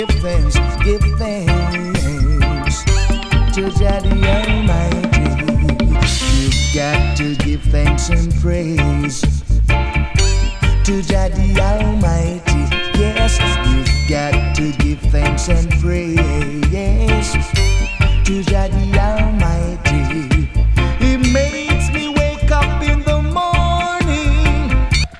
Give thanks to Daddy Almighty. You've got to give thanks and praise to Daddy Almighty. Yes, you've got to give thanks and praise to Daddy Almighty. He makes me wake up in the morning.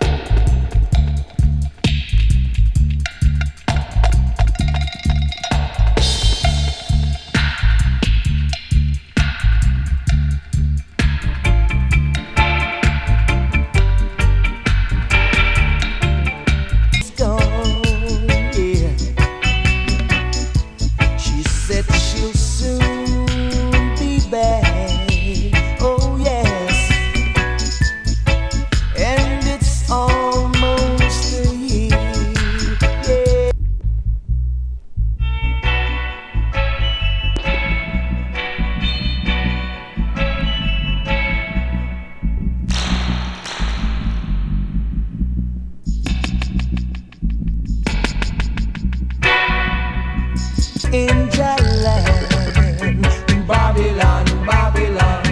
In Jalan, Babylon, Babylon.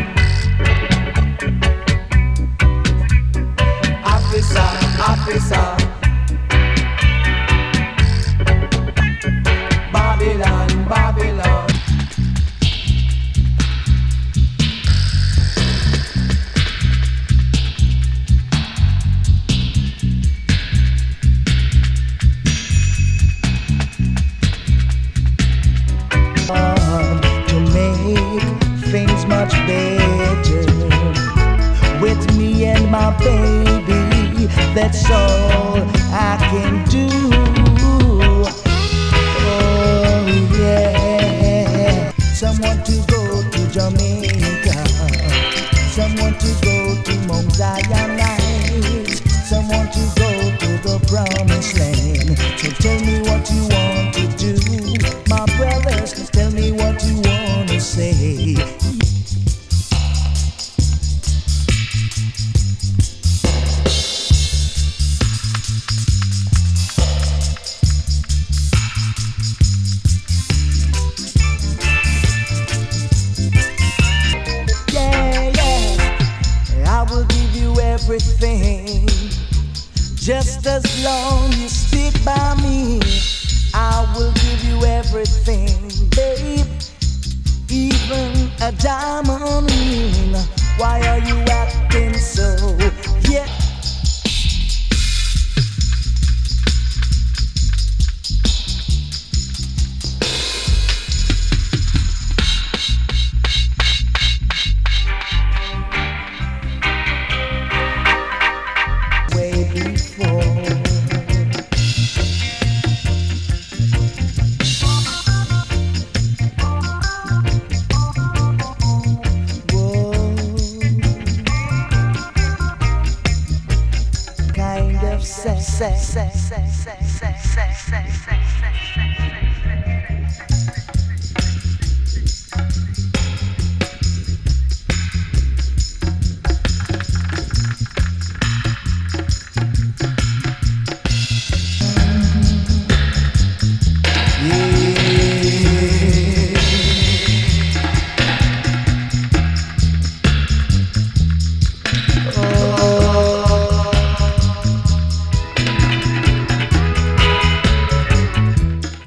Officer, officer. Babylon, Babylon. To make things much better with me and my baby, that's all I can do. Oh yeah. Someone to go to Jamaica, someone to go to Mount Zion Heights, someone to go to the promised land. So tell me what you want to do, my brothers, tell me what you want to say. Yeah, yeah, I will give you everything, just as long you stick by me. I will give you everything, babe, even a diamond ring. Why are you acting so? Yeah. Way before. Kind of say.